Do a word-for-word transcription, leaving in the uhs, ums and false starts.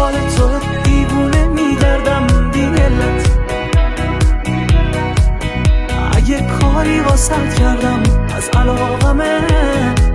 دنبال تو دیوونه میگردم بی علت. اگه کاری واسط کردم از علاقمه